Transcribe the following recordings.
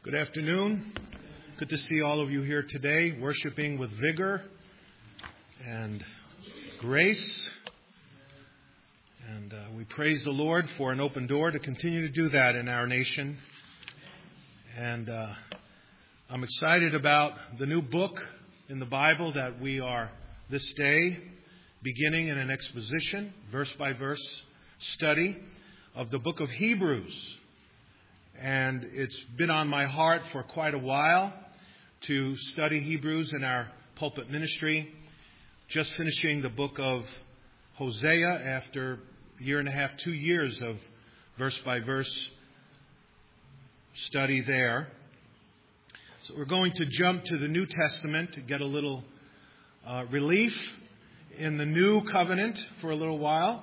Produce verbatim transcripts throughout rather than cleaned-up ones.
Good afternoon. Good to see all of you here today, worshiping with vigor and grace. And uh, we praise the Lord for an open door to continue to do that in our nation. And uh, I'm excited about the new book in the Bible that we are this day beginning in an exposition, verse by verse study of the book of Hebrews. And it's been on my heart for quite a while to study Hebrews in our pulpit ministry. Just finishing the book of Hosea after a year and a half, two years of verse by verse study there. So we're going to jump to the New Testament to get a little uh, relief in the new covenant for a little while.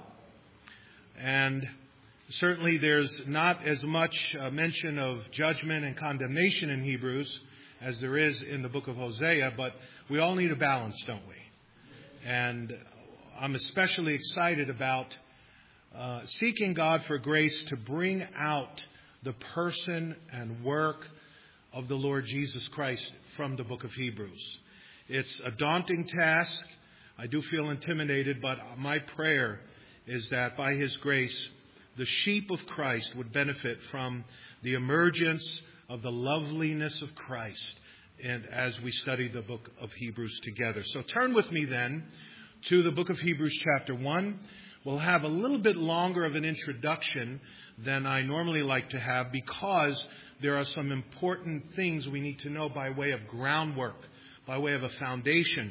And certainly there's not as much uh, mention of judgment and condemnation in Hebrews as there is in the book of Hosea, but we all need a balance, don't we? And I'm especially excited about uh, seeking God for grace to bring out the person and work of the Lord Jesus Christ from the book of Hebrews. It's a daunting task. I do feel intimidated, but my prayer is that by His grace, the sheep of Christ would benefit from the emergence of the loveliness of Christ, and as we study the book of Hebrews together. So turn with me then to the book of Hebrews chapter one. We'll have a little bit longer of an introduction than I normally like to have because there are some important things we need to know by way of groundwork, by way of a foundation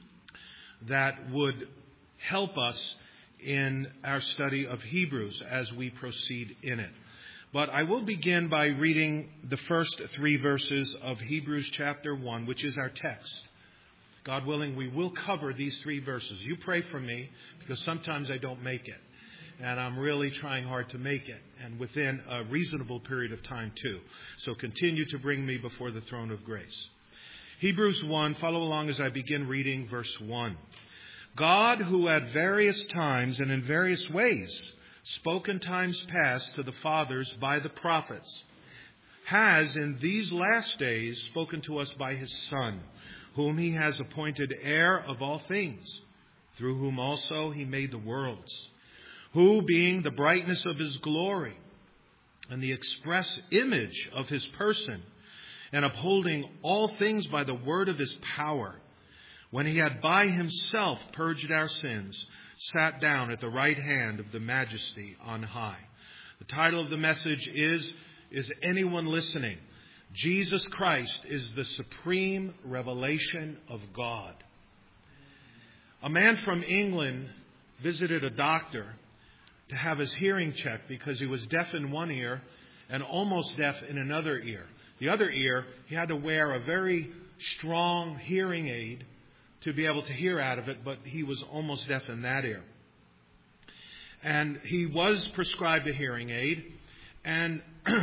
that would help us in our study of Hebrews as we proceed in it. But I will begin by reading the first three verses of Hebrews chapter one, which is our text. God willing, we will cover these three verses. You pray for me because sometimes I don't make it. And I'm really trying hard to make it, and within a reasonable period of time too. So continue to bring me before the throne of grace. Hebrews one, follow along as I begin reading verse one. God, who at various times and in various ways spoke in times past to the fathers by the prophets, has in these last days spoken to us by His Son, whom He has appointed heir of all things, through whom also He made the worlds, who, being the brightness of His glory and the express image of His person, and upholding all things by the word of His power, when He had by Himself purged our sins, sat down at the right hand of the Majesty on high. The title of the message is, Is Anyone Listening? Jesus Christ is the supreme revelation of God. A man from England visited a doctor to have his hearing checked because he was deaf in one ear and almost deaf in another ear. The other ear, he had to wear a very strong hearing aid to be able to hear out of it, but he was almost deaf in that ear. And he was prescribed a hearing aid, and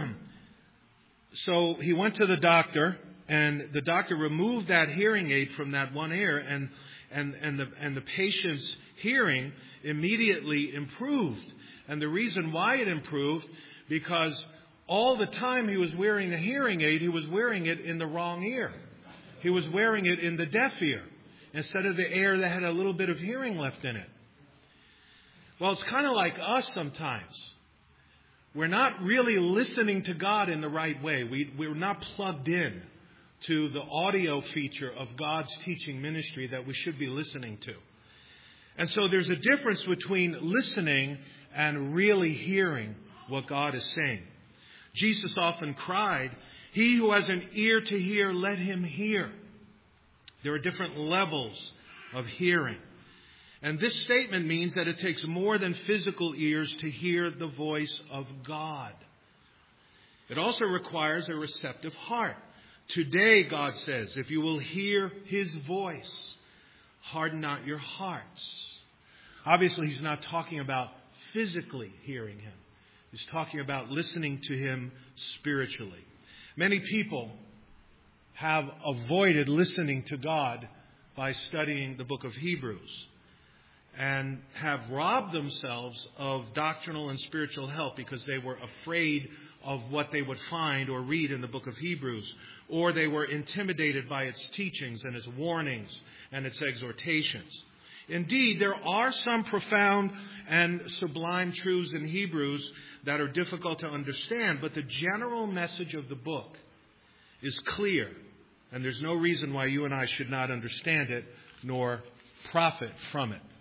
so he went to the doctor, and the doctor removed that hearing aid from that one ear, and and and the and the patient's hearing immediately improved. And the reason why it improved, because all the time he was wearing the hearing aid, he was wearing it in the wrong ear. He was wearing it in the deaf ear, instead of the ear that had a little bit of hearing left in it. Well, it's kind of like us sometimes. We're not really listening to God in the right way. We, we're not plugged in to the audio feature of God's teaching ministry that we should be listening to. And so there's a difference between listening and really hearing what God is saying. Jesus often cried, "He who has an ear to hear, let him hear." There are different levels of hearing. And this statement means that it takes more than physical ears to hear the voice of God. It also requires a receptive heart. Today, God says, if you will hear His voice, harden not your hearts. Obviously, He's not talking about physically hearing Him. He's talking about listening to Him spiritually. Many people have avoided listening to God by studying the book of Hebrews. and have robbed themselves of doctrinal and spiritual help because they were afraid of what they would find or read in the book of Hebrews, or they were intimidated by its teachings and its warnings and its exhortations. Indeed, there are some profound and sublime truths in Hebrews that are difficult to understand, but the general message of the book is clear, and there's no reason why you and I should not understand it nor profit from it.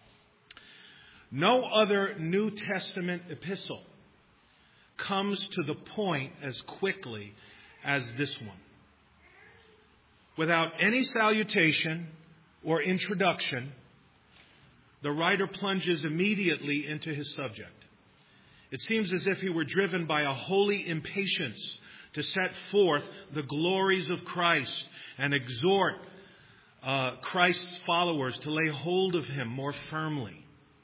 No other New Testament epistle comes to the point as quickly as this one. Without any salutation or introduction, the writer plunges immediately into his subject. It seems as if he were driven by a holy impatience to set forth the glories of Christ and exhort uh, Christ's followers to lay hold of him more firmly.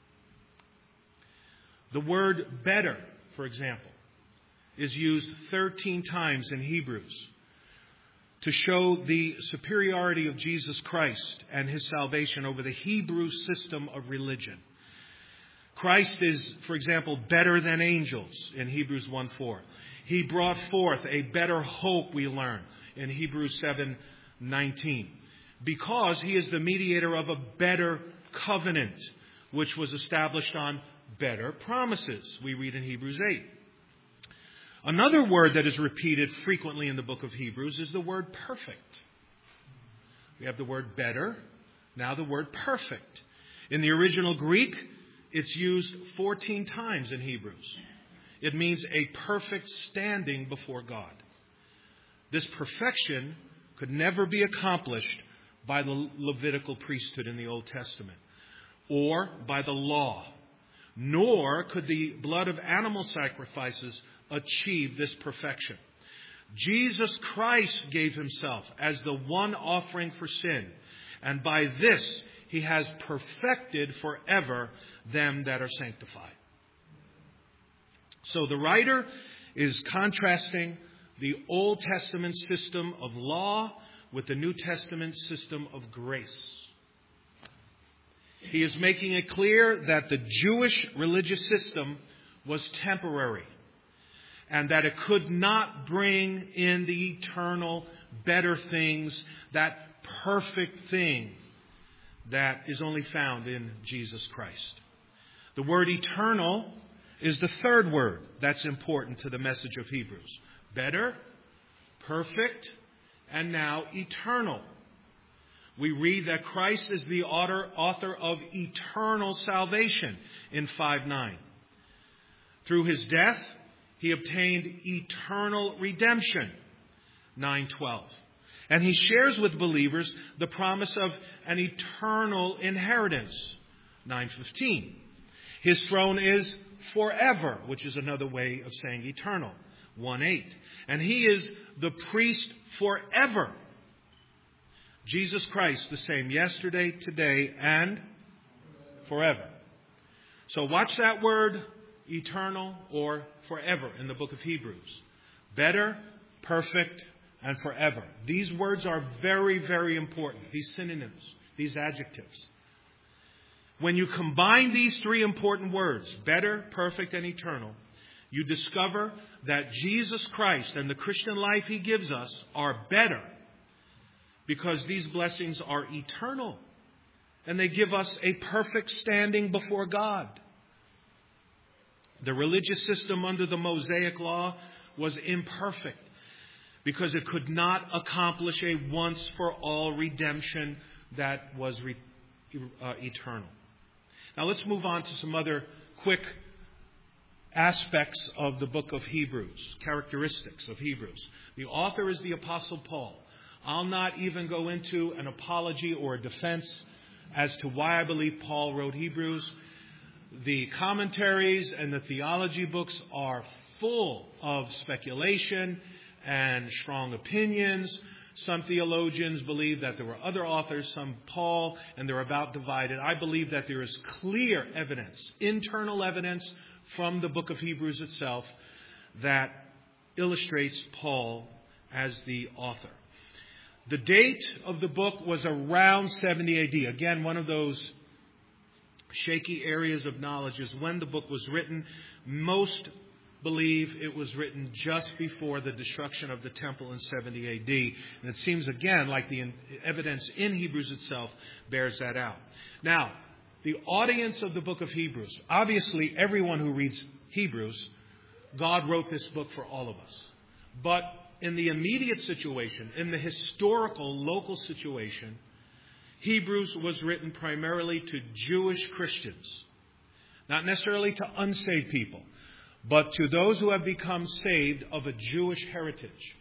The word better, for example, is used thirteen times in Hebrews to show the superiority of Jesus Christ and his salvation over the Hebrew system of religion. Christ is, for example, better than angels in Hebrews one four. He brought forth a better hope, we learn, in Hebrews seven nineteen. Because he is the mediator of a better covenant, which was established on better promises, we read in Hebrews eight. Another word that is repeated frequently in the book of Hebrews is the word perfect. We have the word better, now the word perfect. In the original Greek, it's used fourteen times in Hebrews. It means a perfect standing before God. This perfection could never be accomplished by the Levitical priesthood in the Old Testament or by the law, nor could the blood of animal sacrifices achieve this perfection. Jesus Christ gave himself as the one offering for sin, and by this he has perfected forever them that are sanctified. So the writer is contrasting the Old Testament system of law with the New Testament system of grace. He is making it clear that the Jewish religious system was temporary and that it could not bring in the eternal, better things, that perfect thing that is only found in Jesus Christ. The word eternal is the third word that's important to the message of Hebrews. Better, perfect, and now eternal. We read that Christ is the author of eternal salvation in five nine. Through his death, he obtained eternal redemption, nine twelve. And he shares with believers the promise of an eternal inheritance, nine fifteen. His throne is forever, which is another way of saying eternal, one eight. And he is the priest forever. Jesus Christ, the same yesterday, today, and forever. So watch that word, eternal or forever, in the book of Hebrews. Better, perfect, and forever. These words are very, very important. These synonyms, these adjectives. When you combine these three important words, better, perfect, and eternal, you discover that Jesus Christ and the Christian life he gives us are better because these blessings are eternal and they give us a perfect standing before God. The religious system under the Mosaic law was imperfect because it could not accomplish a once-for-all redemption that was re- uh, eternal. Now let's move on to some other quick aspects of the book of Hebrews, characteristics of Hebrews. The author is the Apostle Paul. I'll not even go into an apology or a defense as to why I believe Paul wrote Hebrews. The commentaries and the theology books are full of speculation and strong opinions. Some theologians believe that there were other authors, some Paul, and they're about divided. I believe that there is clear evidence, internal evidence from the book of Hebrews itself that illustrates Paul as the author. The date of the book was around seventy A D. Again, one of those shaky areas of knowledge is when the book was written. Most believe it was written just before the destruction of the temple in seventy A D. And it seems, again, like the evidence in Hebrews itself bears that out. Now, the audience of the book of Hebrews, obviously everyone who reads Hebrews, God wrote this book for all of us. But in the immediate situation, in the historical, local situation, Hebrews was written primarily to Jewish Christians, not necessarily to unsaved people, but to those who have become saved of a Jewish heritage.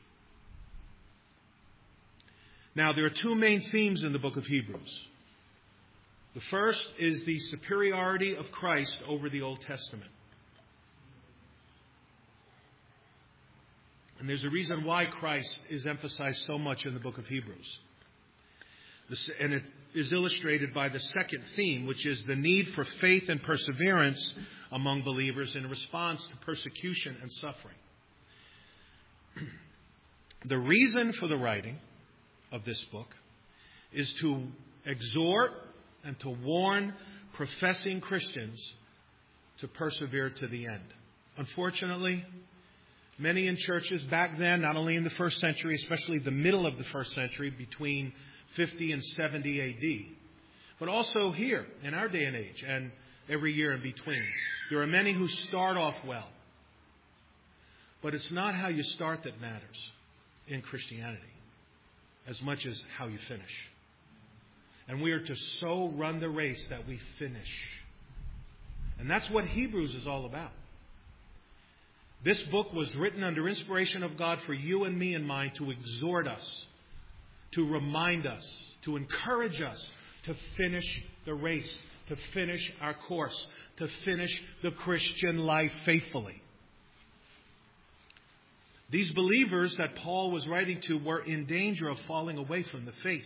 Now, there are two main themes in the book of Hebrews. The first is the superiority of Christ over the Old Testament. And there's a reason why Christ is emphasized so much in the book of Hebrews. And it is illustrated by the second theme, which is the need for faith and perseverance among believers in response to persecution and suffering. The reason for the writing of this book is to exhort and to warn professing Christians to persevere to the end. Unfortunately, many in churches back then, not only in the first century, especially the middle of the first century, between fifty and seventy A D, but also here in our day and age and every year in between, there are many who start off well. But it's not how you start that matters in Christianity as much as how you finish. And we are to so run the race that we finish. And that's what Hebrews is all about. This book was written under inspiration of God for you and me in mind to exhort us, to remind us, to encourage us to finish the race, to finish our course, to finish the Christian life faithfully. These believers that Paul was writing to were in danger of falling away from the faith.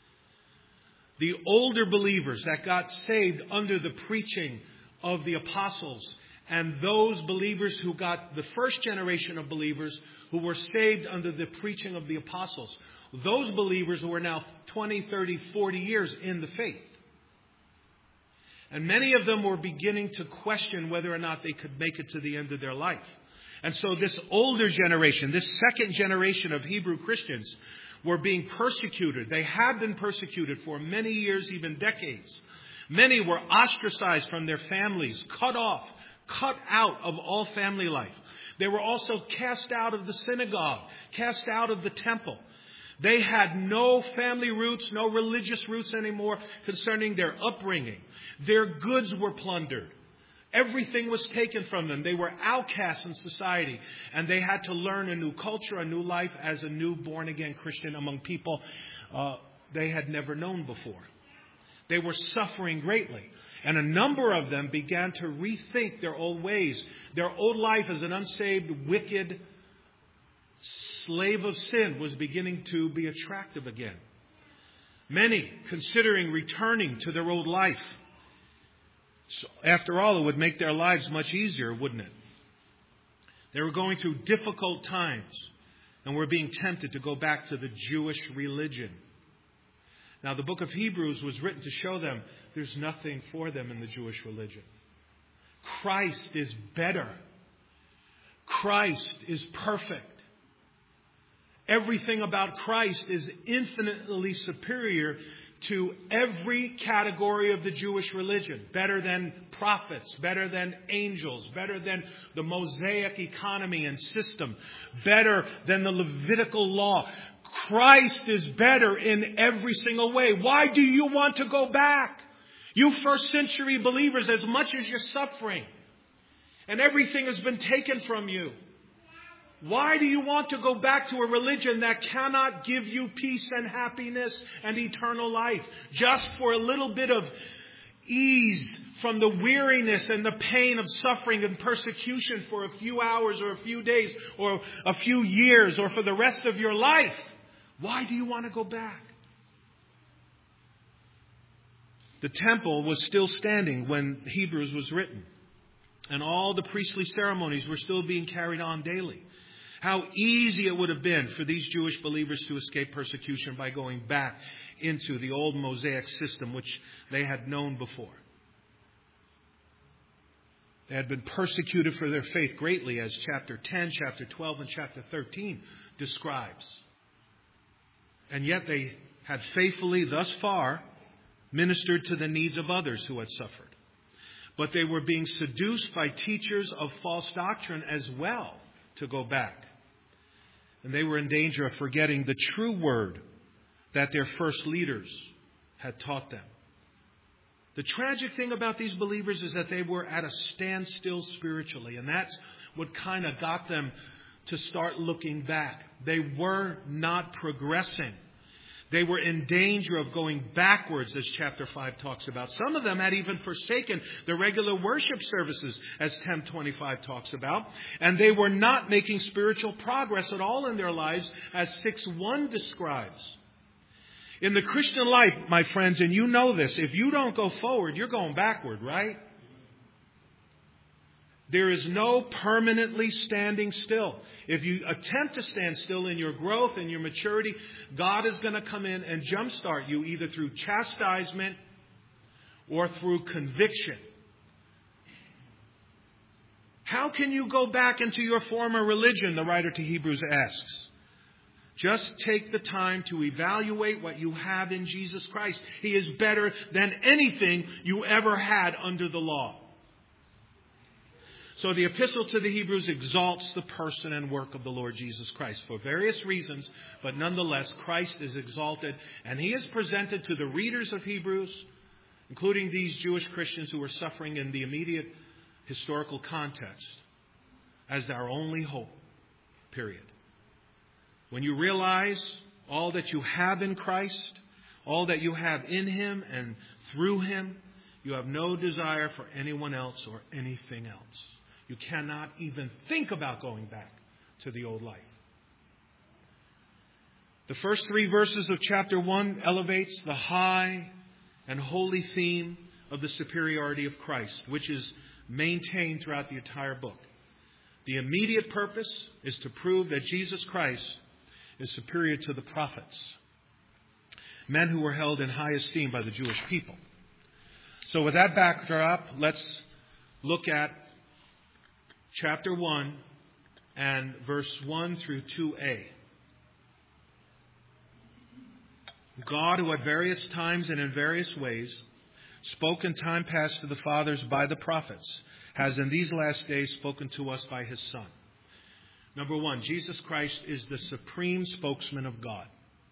The older believers that got saved under the preaching of the apostles, and those believers who got the first generation of believers who were saved under the preaching of the apostles, those believers who are now twenty, thirty, forty years in the faith. And many of them were beginning to question whether or not they could make it to the end of their life. And so this older generation, this second generation of Hebrew Christians, were being persecuted. They have been persecuted for many years, even decades. Many were ostracized from their families, cut off, cut out of all family life. They were also cast out of the synagogue, cast out of the temple. They had no family roots, no religious roots anymore concerning their upbringing. Their goods were plundered. Everything was taken from them. They were outcasts in society. And they had to learn a new culture, a new life as a new born-again Christian among people uh, they had never known before. They were suffering greatly. And a number of them began to rethink their old ways. Their old life as an unsaved, wicked slave of sin was beginning to be attractive again. Many considering returning to their old life. So after all, it would make their lives much easier, wouldn't it? They were going through difficult times and were being tempted to go back to the Jewish religion. Now, the book of Hebrews was written to show them there's nothing for them in the Jewish religion. Christ is better. Christ is perfect. Everything about Christ is infinitely superior to every category of the Jewish religion. Better than prophets, better than angels, better than the Mosaic economy and system, better than the Levitical law. Christ is better in every single way. Why do you want to go back? You first century believers, as much as you're suffering and everything has been taken from you, why do you want to go back to a religion that cannot give you peace and happiness and eternal life just for a little bit of ease from the weariness and the pain of suffering and persecution for a few hours or a few days or a few years or for the rest of your life? Why do you want to go back? The temple was still standing when Hebrews was written, and all the priestly ceremonies were still being carried on daily. How easy it would have been for these Jewish believers to escape persecution by going back into the old Mosaic system which they had known before. They had been persecuted for their faith greatly, as chapter ten, chapter twelve, and chapter thirteen describes. And yet they had faithfully, thus far, ministered to the needs of others who had suffered. But they were being seduced by teachers of false doctrine as well to go back. And they were in danger of forgetting the true word that their first leaders had taught them. The tragic thing about these believers is that they were at a standstill spiritually. And that's what kind of got them to start looking back. They were not progressing. They were in danger of going backwards, as chapter five talks about. Some of them had even forsaken the regular worship services, as ten twenty-five talks about. And they were not making spiritual progress at all in their lives, as six one describes. In the Christian life, my friends, and you know this, if you don't go forward, you're going backward, right? There is no permanently standing still. If you attempt to stand still in your growth and your maturity, God is going to come in and jumpstart you either through chastisement or through conviction. How can you go back into your former religion, the writer to Hebrews asks. Just take the time to evaluate what you have in Jesus Christ. He is better than anything you ever had under the law. So the epistle to the Hebrews exalts the person and work of the Lord Jesus Christ for various reasons, but nonetheless, Christ is exalted, and He is presented to the readers of Hebrews, including these Jewish Christians who were suffering in the immediate historical context, as our only hope, period. When you realize all that you have in Christ, all that you have in Him and through Him, you have no desire for anyone else or anything else. You cannot even think about going back to the old life. The first three verses of chapter one elevates the high and holy theme of the superiority of Christ, which is maintained throughout the entire book. The immediate purpose is to prove that Jesus Christ is superior to the prophets, men who were held in high esteem by the Jewish people. So with that backdrop, let's look at chapter one and verse one through two a. God, who at various times and in various ways spoke in time past to the fathers by the prophets, has in these last days spoken to us by His Son. Number one, Jesus Christ is the supreme spokesman of God.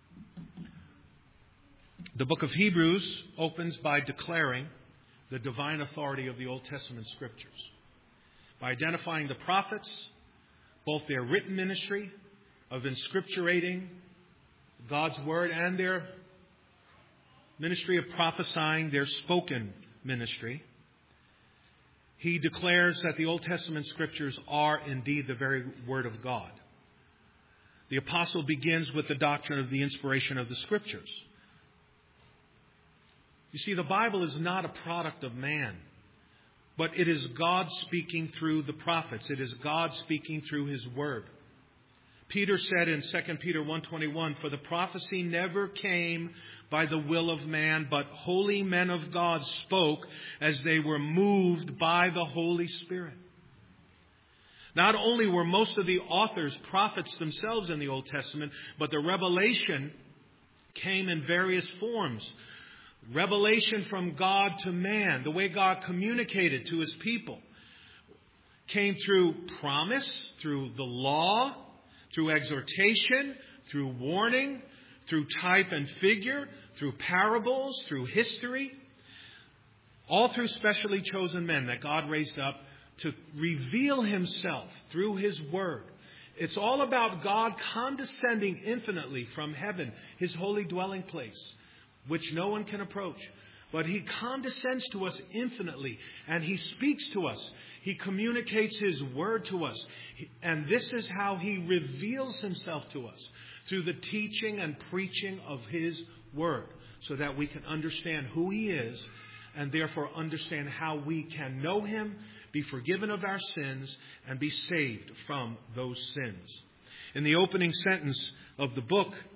The book of Hebrews opens by declaring the divine authority of the Old Testament Scriptures, by identifying the prophets, both their written ministry of inscripturating God's Word and their ministry of prophesying, their spoken ministry. He declares that the Old Testament Scriptures are indeed the very Word of God. The apostle begins with the doctrine of the inspiration of the Scriptures. You see, the Bible is not a product of man, but it is God speaking through the prophets. It is God speaking through His Word. Peter said in Second Peter one twenty-one, "For the prophecy never came by the will of man, but holy men of God spoke as they were moved by the Holy Spirit." Not only were most of the authors prophets themselves in the Old Testament, but the revelation came in various forms. Revelation from God to man, the way God communicated to His people, came through promise, through the law, through exhortation, through warning, through type and figure, through parables, through history, all through specially chosen men that God raised up to reveal Himself through His Word. It's all about God condescending infinitely from heaven, His holy dwelling place, which no one can approach. But He condescends to us infinitely, and He speaks to us. He communicates His Word to us. And this is how He reveals Himself to us, through the teaching and preaching of His Word, so that we can understand who He is, and therefore understand how we can know Him, be forgiven of our sins, and be saved from those sins. In the opening sentence of the book,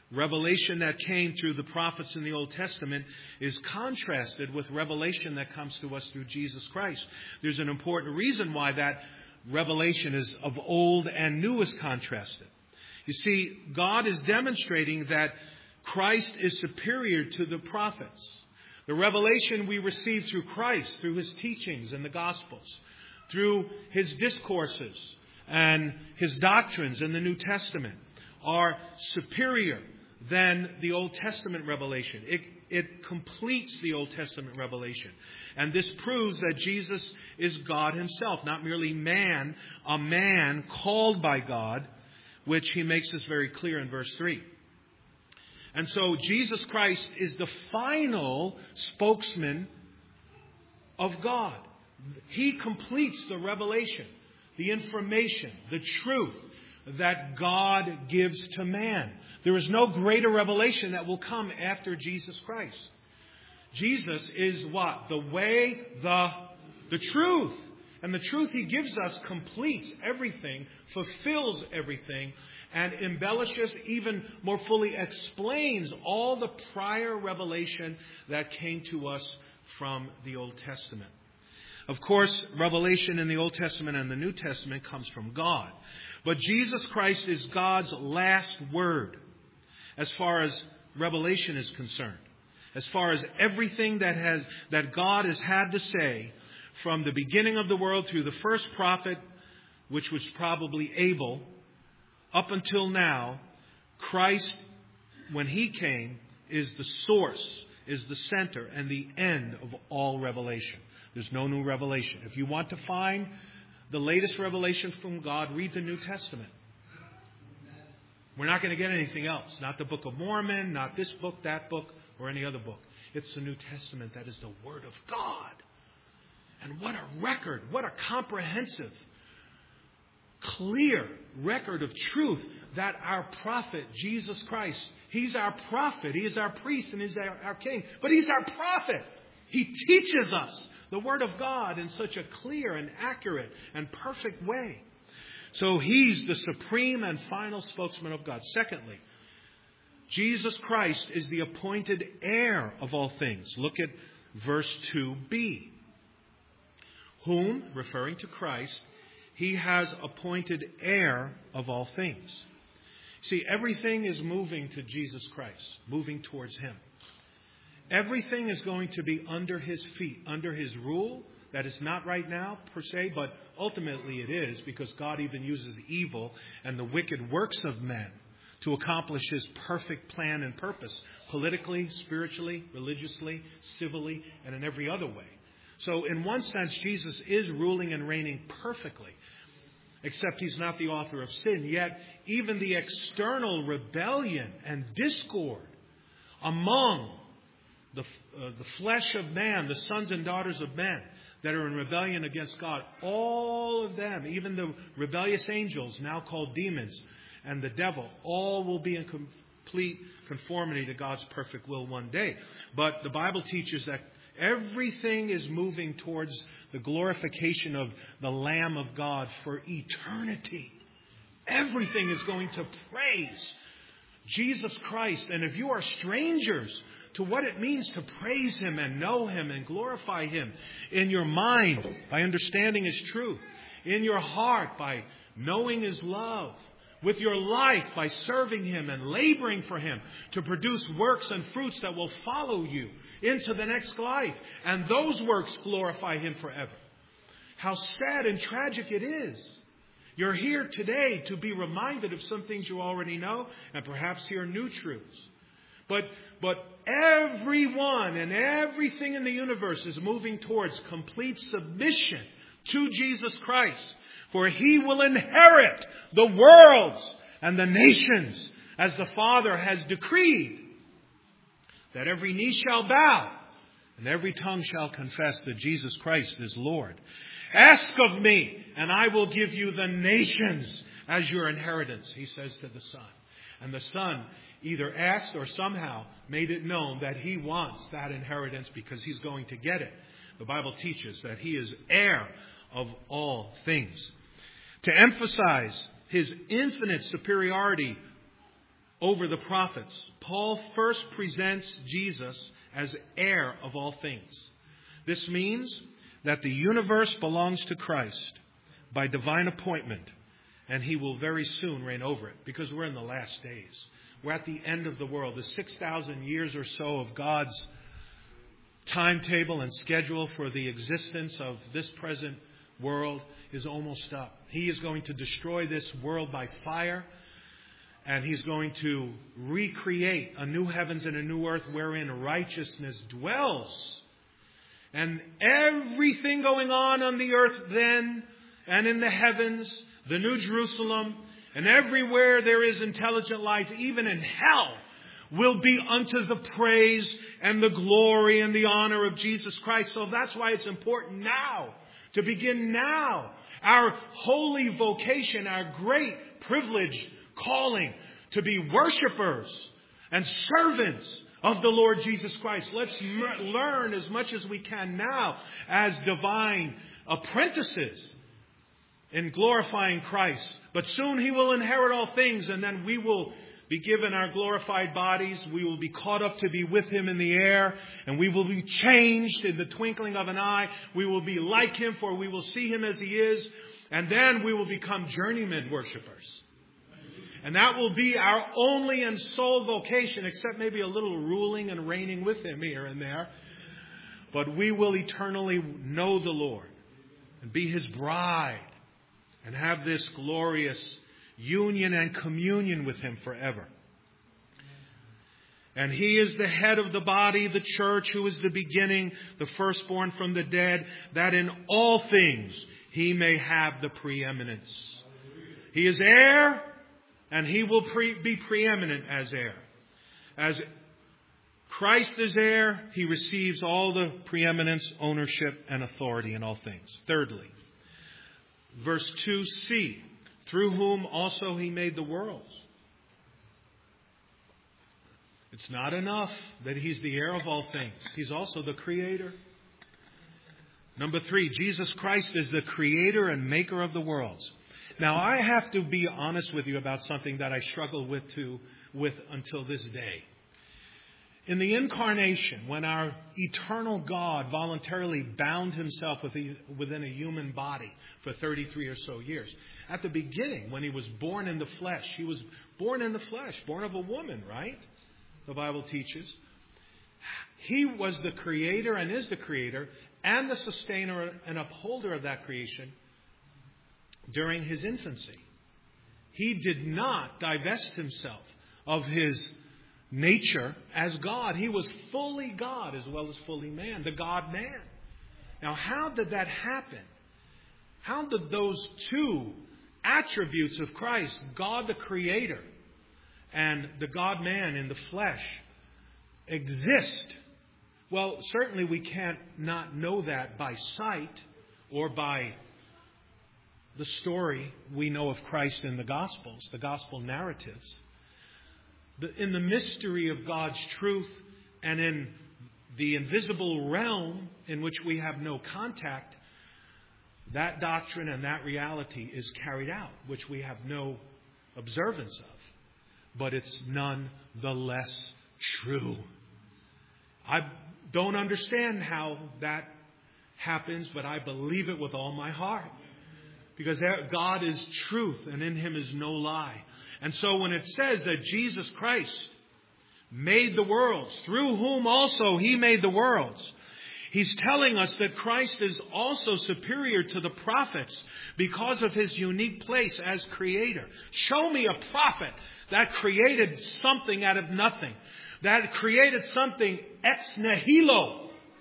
revelation that came through the prophets in the Old Testament is contrasted with revelation that comes to us through Jesus Christ. There's an important reason why that revelation is of old and new is contrasted. You see, God is demonstrating that Christ is superior to the prophets. The revelation we receive through Christ, through his teachings in the Gospels, through his discourses and his doctrines in the New Testament, are superior than the Old Testament revelation. It, it completes the Old Testament revelation. And this proves that Jesus is God himself, not merely man, a man called by God, which he makes this very clear in verse three. And so Jesus Christ is the final spokesman of God. He completes the revelation, the information, the truth that God gives to man. There is no greater revelation that will come after Jesus Christ. Jesus is what? The way, the, the truth. And the truth he gives us completes everything, fulfills everything, and embellishes, even more fully explains all the prior revelation that came to us from the Old Testament. Of course, revelation in the Old Testament and the New Testament comes from God. But Jesus Christ is God's last word as far as revelation is concerned. As far as everything that has that God has had to say from the beginning of the world through the first prophet, which was probably Abel, up until now, Christ, when he came, is the source, is the center and the end of all revelation. There's no new revelation. If you want to find the latest revelation from God, read the New Testament. We're not going to get anything else. Not the Book of Mormon, not this book, that book, or any other book. It's the New Testament that is the Word of God. And what a record, what a comprehensive, clear record of truth that our prophet, Jesus Christ, he's our prophet, he is our priest, and he's our, our king. But he's our prophet. He teaches us the Word of God in such a clear and accurate and perfect way. So he's the supreme and final spokesman of God. Secondly, Jesus Christ is the appointed heir of all things. Look at verse two b. Whom, referring to Christ, he has appointed heir of all things. See, everything is moving to Jesus Christ, moving towards him. Everything is going to be under his feet, under his rule. That is not right now, per se, but ultimately it is, because God even uses evil and the wicked works of men to accomplish his perfect plan and purpose, politically, spiritually, religiously, civilly, and in every other way. So in one sense, Jesus is ruling and reigning perfectly, except he's not the author of sin. Yet even the external rebellion and discord among the, uh, the flesh of man, the sons and daughters of men that are in rebellion against God, all of them, even the rebellious angels, now called demons, and the devil, all will be in complete conformity to God's perfect will one day. But the Bible teaches that everything is moving towards the glorification of the Lamb of God for eternity. Everything is going to praise Jesus Christ. And if you are strangers to what it means to praise him and know him and glorify him in your mind by understanding his truth, in your heart by knowing his love, with your life by serving him and laboring for him to produce works and fruits that will follow you into the next life. And those works glorify him forever. How sad and tragic it is. You're here today to be reminded of some things you already know and perhaps hear new truths. But, but everyone and everything in the universe is moving towards complete submission to Jesus Christ. For he will inherit the worlds and the nations as the Father has decreed, that every knee shall bow and every tongue shall confess that Jesus Christ is Lord. Ask of me, and I will give you the nations as your inheritance, he says to the Son. And the Son either asked or somehow made it known that he wants that inheritance because he's going to get it. The Bible teaches that he is heir of all things. To emphasize his infinite superiority over the prophets, Paul first presents Jesus as heir of all things. This means that the universe belongs to Christ by divine appointment, and he will very soon reign over it, because we're in the last days. We're at the end of the world. The six thousand years or so of God's timetable and schedule for the existence of this present world is almost up. He is going to destroy this world by fire, and he's going to recreate a new heavens and a new earth wherein righteousness dwells. And everything going on on the earth then and in the heavens, the New Jerusalem, and everywhere there is intelligent life, even in hell, will be unto the praise and the glory and the honor of Jesus Christ. So that's why it's important now, to begin now, our holy vocation, our great privilege, calling to be worshipers and servants of the Lord Jesus Christ. Let's m- learn as much as we can now as divine apprentices in glorifying Christ. But soon he will inherit all things, and then we will be given our glorified bodies. We will be caught up to be with him in the air, and we will be changed in the twinkling of an eye. We will be like him, for we will see him as he is, and then we will become journeyman worshipers. And that will be our only and sole vocation, except maybe a little ruling and reigning with him here and there. But we will eternally know the Lord and be his bride and have this glorious union and communion with him forever. And he is the head of the body, the church, who is the beginning, the firstborn from the dead, that in all things he may have the preeminence. He is heir, and he will pre- be preeminent as heir. As Christ is heir, he receives all the preeminence, ownership, and authority in all things. Thirdly, verse two c, through whom also he made the worlds. It's not enough that he's the heir of all things. He's also the creator. Number three, Jesus Christ is the creator and maker of the worlds. Now, I have to be honest with you about something that I struggle with to, with until this day. In the incarnation, when our eternal God voluntarily bound himself within a human body for thirty-three or so years, at the beginning, when he was born in the flesh, he was born in the flesh, born of a woman, right? The Bible teaches. He was the creator and is the creator and the sustainer and upholder of that creation during his infancy. He did not divest himself of his nature as God. He was fully God as well as fully man, the God-man. Now, how did that happen? How did those two attributes of Christ, God the Creator and the God-man in the flesh, exist? Well, certainly we can't not know that by sight or by the story we know of Christ in the Gospels, the Gospel narratives. In the mystery of God's truth and in the invisible realm in which we have no contact, that doctrine and that reality is carried out, which we have no observance of. But it's none the less true. I don't understand how that happens, but I believe it with all my heart. Because God is truth and in him is no lie. And so when it says that Jesus Christ made the worlds, through whom also he made the worlds, he's telling us that Christ is also superior to the prophets because of his unique place as creator. Show me a prophet that created something out of nothing, that created something ex nihilo.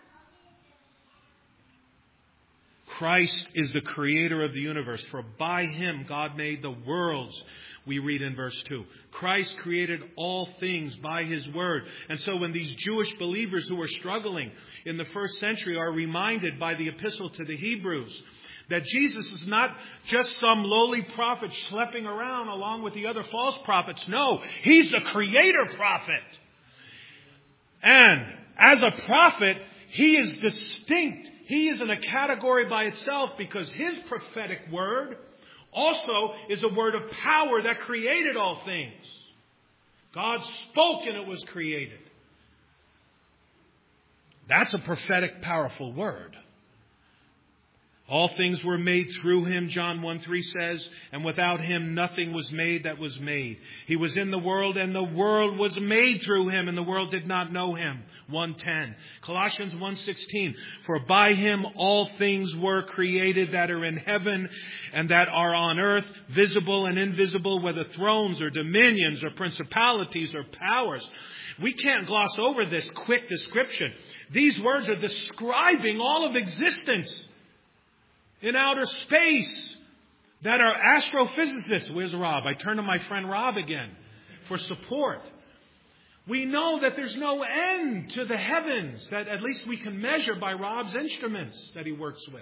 Christ is the creator of the universe, for by him God made the worlds, we read in verse two. Christ created all things by his word. And so when these Jewish believers who were struggling in the first century are reminded by the epistle to the Hebrews that Jesus is not just some lowly prophet schlepping around along with the other false prophets. No, he's the creator prophet. And as a prophet, he is distinct. He is in a category by itself because his prophetic word also is a word of power that created all things. God spoke and it was created. That's a prophetic, powerful word. All things were made through him, John one three says, and without him nothing was made that was made. He was in the world and the world was made through him and the world did not know him. one ten. Colossians one sixteen. For by him all things were created that are in heaven and that are on earth, visible and invisible, whether thrones or dominions or principalities or powers. We can't gloss over this quick description. These words are describing all of existence in outer space that are astrophysicists. Where's Rob? I turn to my friend Rob again for support. We know that there's no end to the heavens that at least we can measure by Rob's instruments that he works with.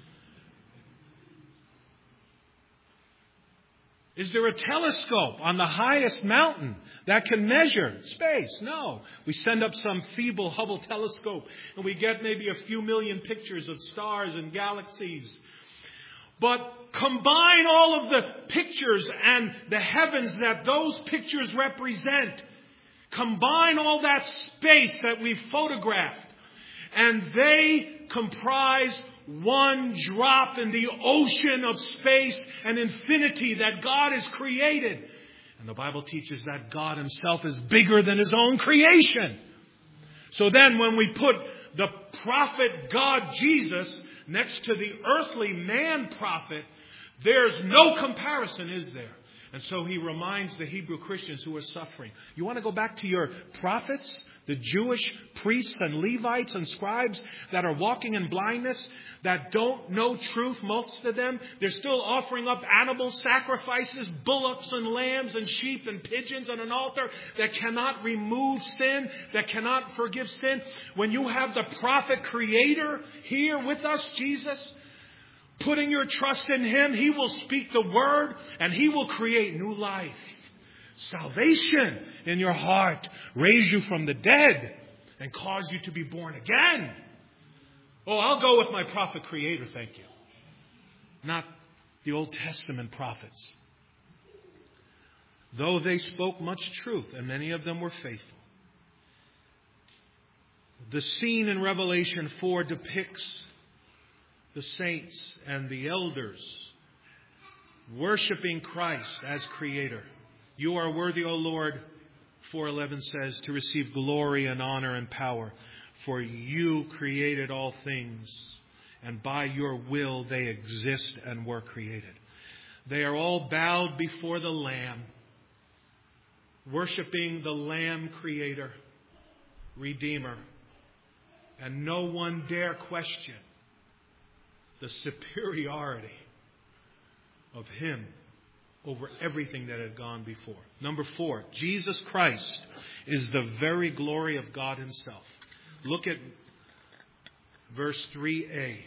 Is there a telescope on the highest mountain that can measure space? No. We send up some feeble Hubble telescope and we get maybe a few million pictures of stars and galaxies. But combine all of the pictures and the heavens that those pictures represent. Combine all that space that we've photographed. And they comprise one drop in the ocean of space and infinity that God has created. And the Bible teaches that God himself is bigger than his own creation. So then when we put the prophet God Jesus next to the earthly man prophet, there's no comparison, is there? And so he reminds the Hebrew Christians who are suffering. You want to go back to your prophets, the Jewish priests and Levites and scribes that are walking in blindness, that don't know truth, most of them. They're still offering up animal sacrifices, bullocks and lambs and sheep and pigeons on an altar that cannot remove sin, that cannot forgive sin. When you have the prophet creator here with us, Jesus, putting your trust in him, he will speak the word and he will create new life. Salvation in your heart, raise you from the dead and cause you to be born again. Oh, I'll go with my prophet creator, thank you. Not the Old Testament prophets. Though they spoke much truth, and many of them were faithful. The scene in Revelation four depicts the saints and the elders worshiping Christ as creator. You are worthy, O Lord, four eleven says, to receive glory and honor and power. For you created all things, and by your will they exist and were created. They are all bowed before the Lamb, worshiping the Lamb creator, Redeemer. And no one dare question the superiority of him over everything that had gone before. Number four, Jesus Christ is the very glory of God himself. Look at verse three a.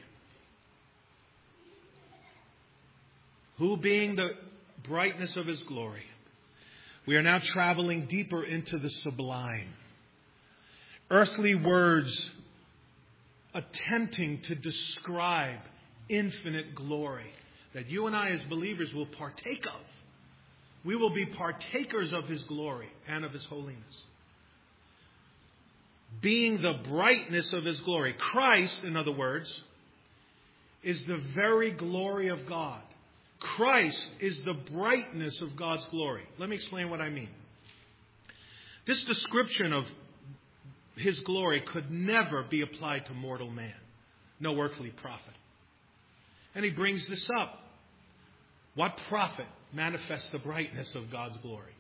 Who being the brightness of his glory. We are now traveling deeper into the sublime. Earthly words attempting to describe infinite glory that you and I as believers will partake of. We will be partakers of his glory and of his holiness. Being the brightness of his glory. Christ, in other words, is the very glory of God. Christ is the brightness of God's glory. Let me explain what I mean. This description of his glory could never be applied to mortal man. No earthly prophet. And he brings this up. What prophet manifests the brightness of God's glory?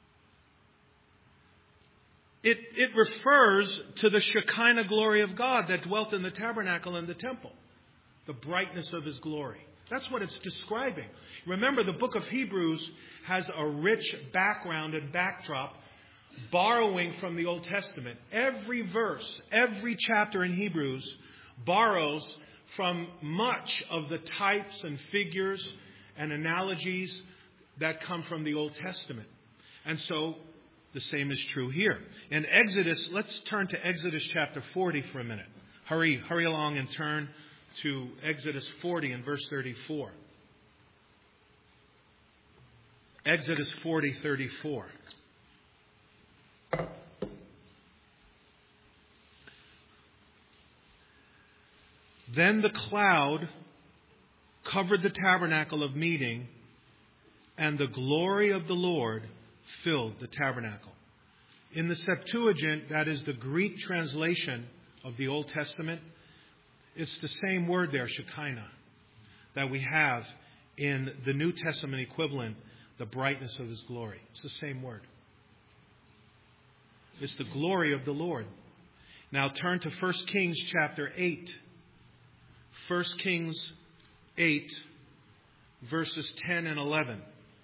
It, it refers to the Shekinah glory of God that dwelt in the tabernacle and the temple. The brightness of his glory. That's what it's describing. Remember, the book of Hebrews has a rich background and backdrop, borrowing from the Old Testament. Every verse, every chapter in Hebrews borrows from much of the types and figures and analogies that come from the Old Testament. And so the same is true here. In Exodus, let's turn to Exodus chapter forty for a minute. Hurry, hurry along and turn to Exodus forty and verse thirty-four. Exodus forty, thirty-four. Then the cloud covered the tabernacle of meeting, and the glory of the Lord filled the tabernacle. In the Septuagint, that is the Greek translation of the Old Testament, it's the same word there, Shekinah, that we have in the New Testament equivalent, the brightness of His glory. It's the same word. It's the glory of the Lord. Now turn to First Kings chapter eight. First Kings eight, verses ten and eleven.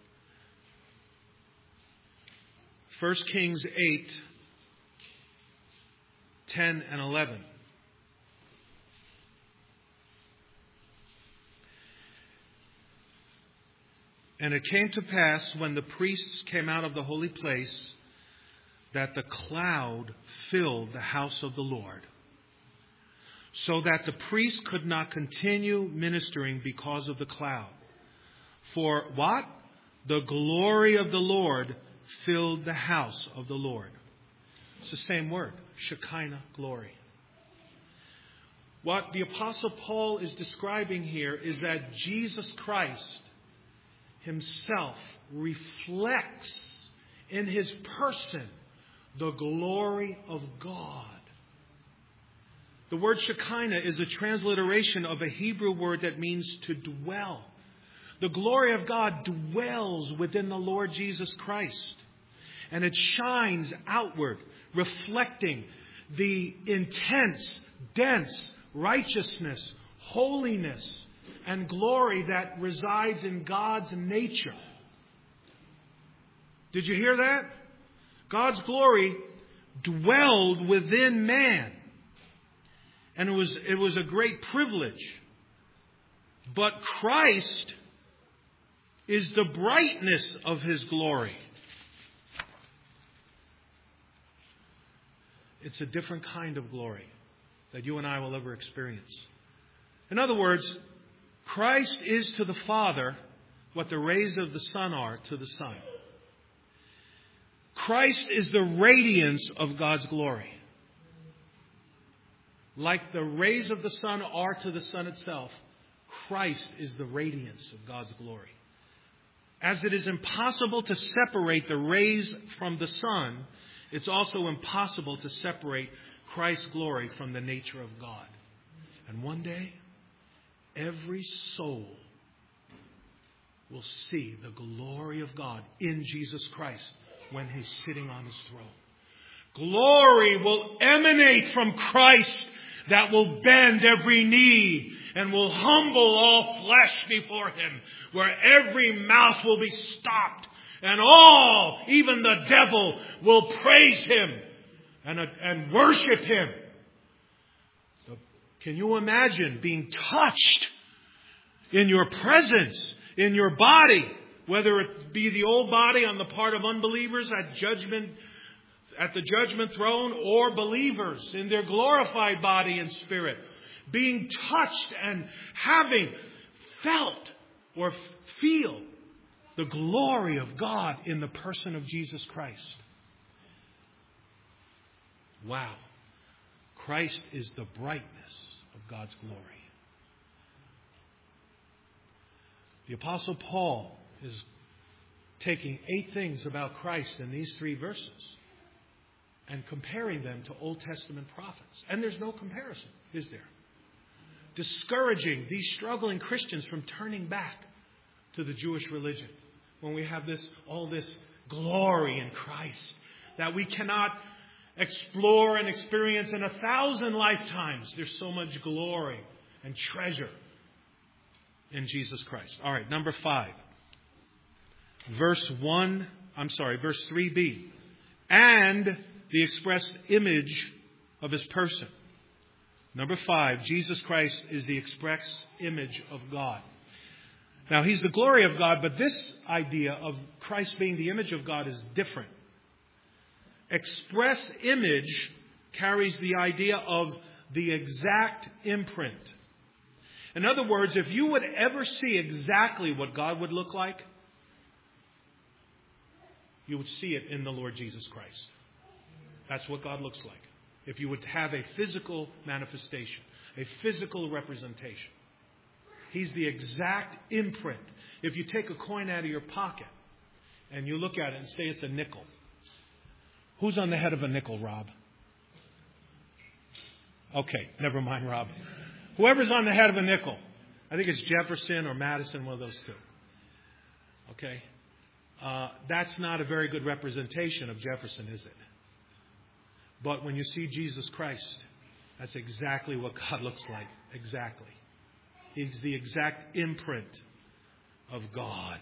First Kings eight, ten and eleven. And it came to pass, when the priests came out of the holy place, that the cloud filled the house of the Lord, so that the priest could not continue ministering because of the cloud. For what? The glory of the Lord filled the house of the Lord. It's the same word, Shekinah, glory. What the Apostle Paul is describing here is that Jesus Christ Himself reflects in His person the glory of God. The word Shekinah is a transliteration of a Hebrew word that means to dwell. The glory of God dwells within the Lord Jesus Christ. And it shines outward, reflecting the intense, dense righteousness, holiness, and glory that resides in God's nature. Did you hear that? God's glory dwelled within man. And it was, it was a great privilege. But Christ is the brightness of His glory. It's a different kind of glory that you and I will ever experience. In other words, Christ is to the Father what the rays of the sun are to the sun. Christ is the radiance of God's glory. Like the rays of the sun are to the sun itself, Christ is the radiance of God's glory. As it is impossible to separate the rays from the sun, it's also impossible to separate Christ's glory from the nature of God. And one day, every soul will see the glory of God in Jesus Christ when He's sitting on His throne. Glory will emanate from Christ that will bend every knee and will humble all flesh before Him, where every mouth will be stopped and all, even the devil, will praise Him and, and worship Him. So can you imagine being touched in your presence, in your body, whether it be the old body on the part of unbelievers at judgment, at the judgment throne, or believers in their glorified body and spirit, being touched and having felt or feel the glory of God in the person of Jesus Christ. Wow. Christ is the brightness of God's glory. The Apostle Paul is taking eight things about Christ in these three verses and comparing them to Old Testament prophets. And there's no comparison, is there? Discouraging these struggling Christians from turning back to the Jewish religion when we have this, all this glory in Christ that we cannot explore and experience in a thousand lifetimes. There's so much glory and treasure in Jesus Christ. All right, number five. Verse one, I'm sorry, verse three b. And the express image of His person. Number five, Jesus Christ is the express image of God. Now, He's the glory of God, but this idea of Christ being the image of God is different. Express image carries the idea of the exact imprint. In other words, if you would ever see exactly what God would look like, you would see it in the Lord Jesus Christ. That's what God looks like. If you would have a physical manifestation. a physical representation. He's the exact imprint. If you take a coin out of your pocket and you look at it and say it's a nickel, who's on the head of a nickel, Rob? Okay, never mind, Rob. Whoever's on the head of a nickel. I think it's Jefferson or Madison, one of those two. Okay? Uh, that's not a very good representation of Jefferson, is it? But when you see Jesus Christ, that's exactly what God looks like. Exactly. He's the exact imprint of God.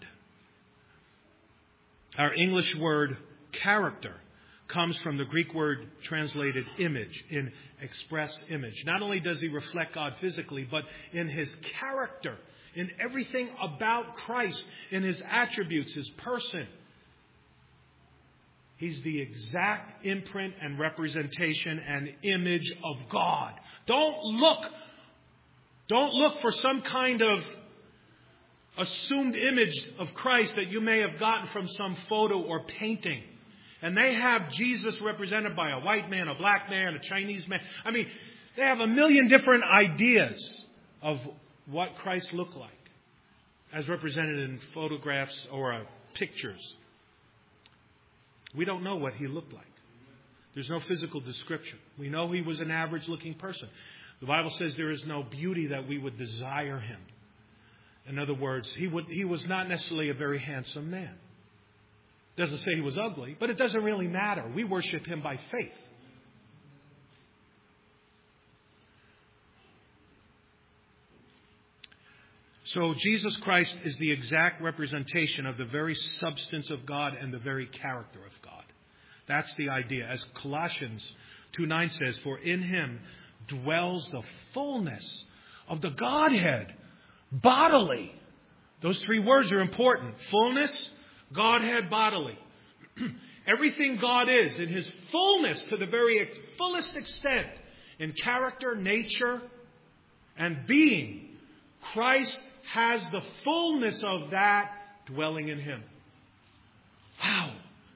Our English word character comes from the Greek word translated image, in express image. Not only does he reflect God physically, but in his character, in everything about Christ, in his attributes, his person. He's the exact imprint and representation and image of God. Don't look, don't look for some kind of assumed image of Christ that you may have gotten from some photo or painting. And they have Jesus represented by a white man, a black man, a Chinese man. I mean, they have a million different ideas of what Christ looked like as represented in photographs or uh, pictures. We don't know what he looked like. There's no physical description. We know he was an average-looking person. The Bible says there is no beauty that we would desire him. In other words, he would, he was not necessarily a very handsome man. Doesn't say he was ugly, but it doesn't really matter. We worship him by faith. So Jesus Christ is the exact representation of the very substance of God and the very character of God. That's the idea. As Colossians two nine says, for in him dwells the fullness of the Godhead bodily. Those three words are important. Fullness, Godhead, bodily. Everything God is in his fullness to the very fullest extent in character, nature, and being. Christ has the fullness of that dwelling in him. Wow.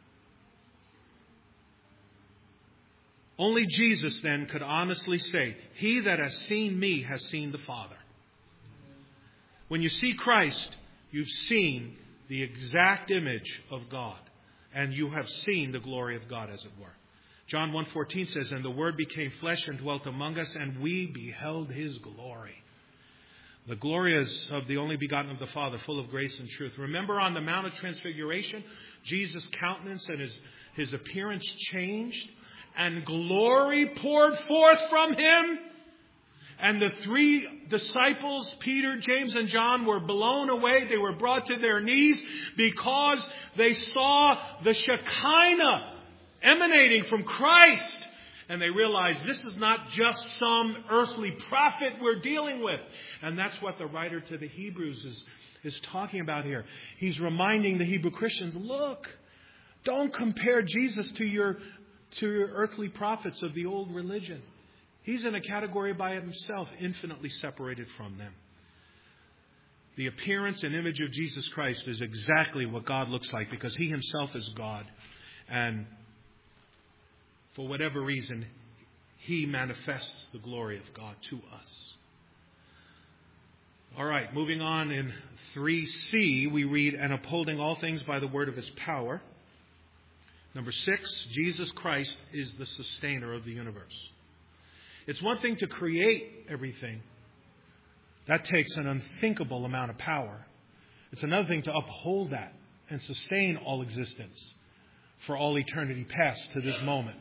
Only Jesus then could honestly say, he that has seen me has seen the Father. When you see Christ, you've seen the exact image of God. And you have seen the glory of God, as it were. John one fourteen says, and the Word became flesh and dwelt among us, and we beheld his glory. The glory is of the only begotten of the Father, full of grace and truth. Remember on the Mount of Transfiguration, Jesus' countenance and his, his appearance changed, and glory poured forth from him. And the three disciples, Peter, James, and John, were blown away. They were brought to their knees because they saw the Shekinah emanating from Christ. And they realized this is not just some earthly prophet we're dealing with. And that's what the writer to the Hebrews is, is talking about here. He's reminding the Hebrew Christians, look, don't compare Jesus to your, to your earthly prophets of the old religion. He's in a category by himself, infinitely separated from them. The appearance and image of Jesus Christ is exactly what God looks like because he himself is God. And for whatever reason, he manifests the glory of God to us. All right, moving on in three C, we read, and upholding all things by the word of his power. Number six, Jesus Christ is the sustainer of the universe. It's one thing to create everything. That takes an unthinkable amount of power. It's another thing to uphold that and sustain all existence for all eternity past to this moment.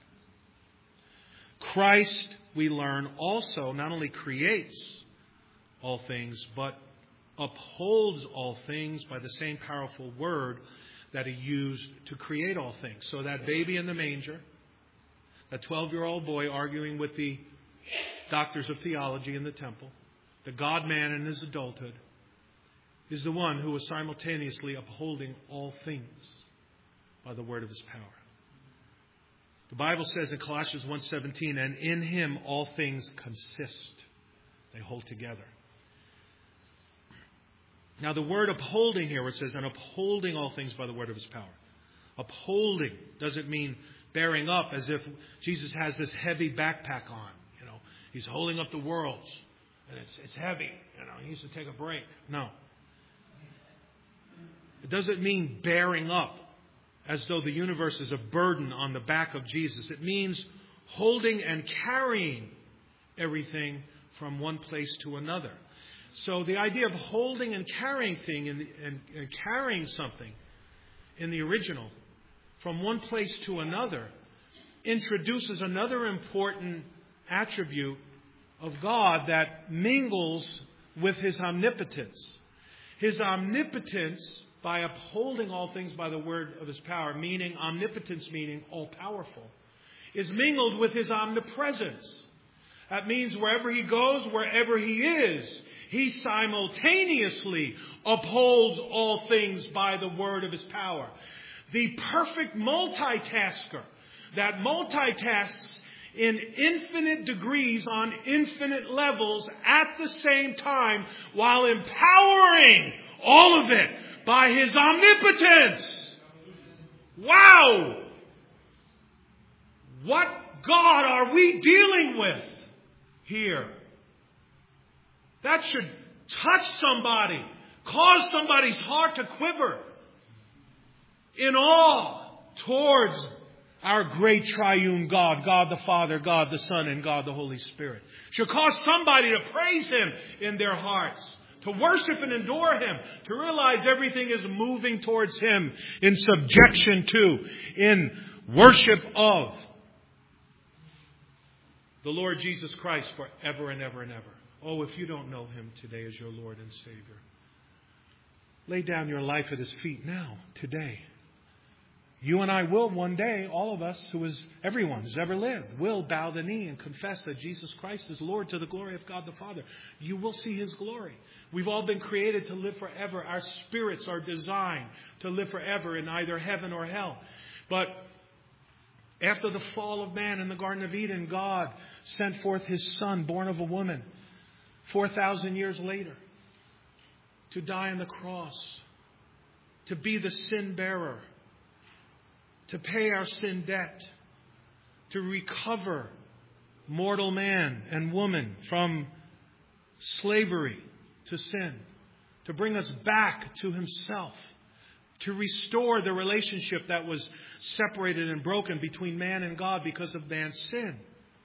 Christ, we learn, also not only creates all things, but upholds all things by the same powerful word that he used to create all things. So that baby in the manger, a twelve-year-old boy arguing with the doctors of theology in the temple, the God-man in his adulthood, is the one who was simultaneously upholding all things by the word of his power. The Bible says in Colossians one seventeen, and in him all things consist. They hold together. Now the word upholding here, it says, and upholding all things by the word of his power. Upholding doesn't mean bearing up as if Jesus has this heavy backpack on, you know, He's holding up the worlds. And it's, it's heavy. You know, he needs to take a break. No. It doesn't mean bearing up as though the universe is a burden on the back of Jesus. It means holding and carrying everything from one place to another. So the idea of holding and carrying thing and, and, and carrying something in the original from one place to another introduces another important attribute of God that mingles with His omnipotence. His omnipotence, by upholding all things by the word of His power, meaning omnipotence, meaning all-powerful, is mingled with His omnipresence. That means wherever He goes, wherever He is, He simultaneously upholds all things by the word of His power. The perfect multitasker that multitasks in infinite degrees on infinite levels at the same time while empowering all of it by His omnipotence. Wow! What God are we dealing with here? That should touch somebody, cause somebody's heart to quiver in awe towards our great triune God, God the Father, God the Son, and God the Holy Spirit. Should cause somebody to praise Him in their hearts, to worship and adore Him, to realize everything is moving towards Him in subjection to, in worship of the Lord Jesus Christ forever and ever and ever. Oh, if you don't know Him today as your Lord and Savior, lay down your life at His feet now, today. You and I will one day, all of us, who is everyone who's ever lived, will bow the knee and confess that Jesus Christ is Lord to the glory of God the Father. You will see His glory. We've all been created to live forever. Our spirits are designed to live forever in either heaven or hell. But after the fall of man in the Garden of Eden, God sent forth His Son, born of a woman, four thousand years later, to die on the cross, to be the sin bearer, to pay our sin debt, to recover mortal man and woman from slavery to sin, to bring us back to Himself, to restore the relationship that was separated and broken between man and God because of man's sin.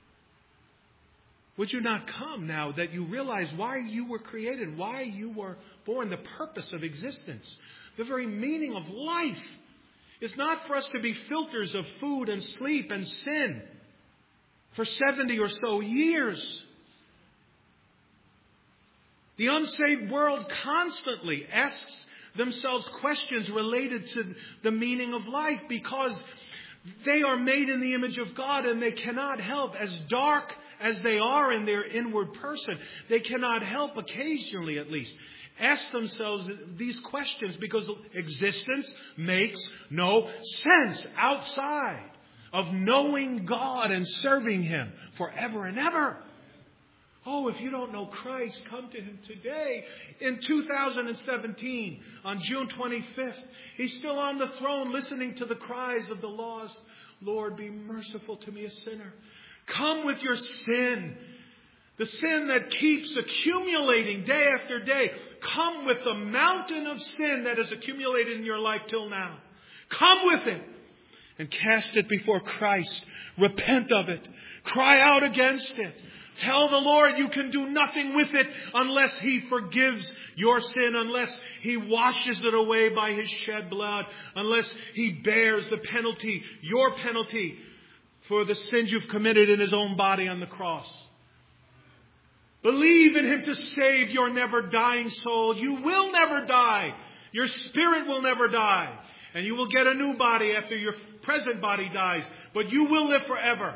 Would you not come now that you realize why you were created, why you were born, the purpose of existence, the very meaning of life? It's not for us to be filters of food and sleep and sin for seventy or so years. The unsaved world constantly asks themselves questions related to the meaning of life because they are made in the image of God and they cannot help, as dark as they are in their inward person, they cannot help, occasionally at least, ask themselves these questions because existence makes no sense outside of knowing God and serving Him forever and ever. Oh, if you don't know Christ, come to Him today. In two thousand seventeen, on June twenty-fifth, He's still on the throne listening to the cries of the lost. Lord, be merciful to me, a sinner. Come with your sin. The sin that keeps accumulating day after day. Come with the mountain of sin that has accumulated in your life till now. Come with it and cast it before Christ. Repent of it. Cry out against it. Tell the Lord you can do nothing with it unless He forgives your sin, unless He washes it away by His shed blood, unless He bears the penalty, your penalty, for the sins you've committed in His own body on the cross. Believe in Him to save your never dying soul. You will never die. Your spirit will never die. And you will get a new body after your present body dies. But you will live forever.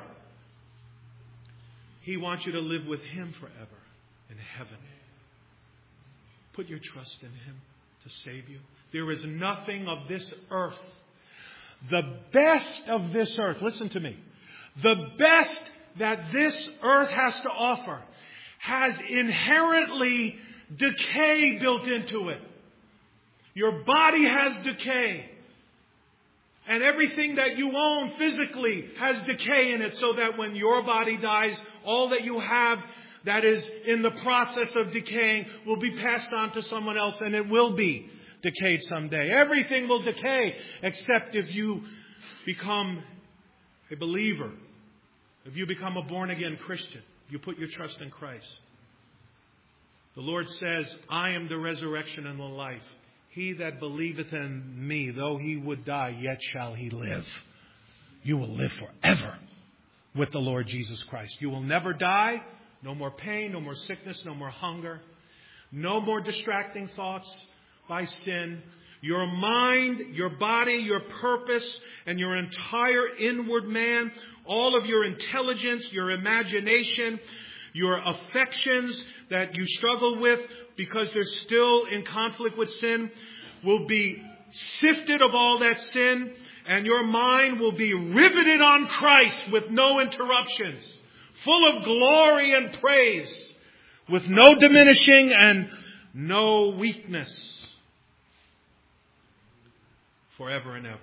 He wants you to live with Him forever in heaven. Put your trust in Him to save you. There is nothing of this earth. The best of this earth, listen to me. The best that this earth has to offer has inherently decay built into it. Your body has decay. And everything that you own physically has decay in it, so that when your body dies, all that you have that is in the process of decaying will be passed on to someone else, and it will be decayed someday. Everything will decay except if you become a believer, if you become a born-again Christian, you put your trust in Christ. The Lord says, I am the resurrection and the life. He that believeth in me, though he would die, yet shall he live. You will live forever with the Lord Jesus Christ. You will never die. No more pain, no more sickness, no more hunger. No more distracting thoughts by sin. Your mind, your body, your purpose, and your entire inward man, all of your intelligence, your imagination, your affections that you struggle with because they're still in conflict with sin, will be sifted of all that sin, and your mind will be riveted on Christ with no interruptions, full of glory and praise, with no diminishing and no weakness, forever and ever.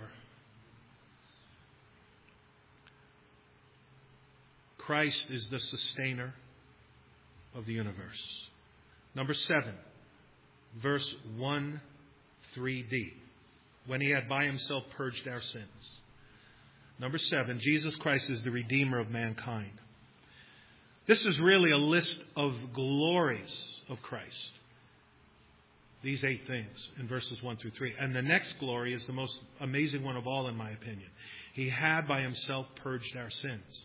Christ is the sustainer of the universe. Number seven, verse one, three d. When he had by himself purged our sins. Number seven, Jesus Christ is the Redeemer of mankind. This is really a list of glories of Christ. These eight things in verses one through three. And the next glory is the most amazing one of all, in my opinion. He had by himself purged our sins.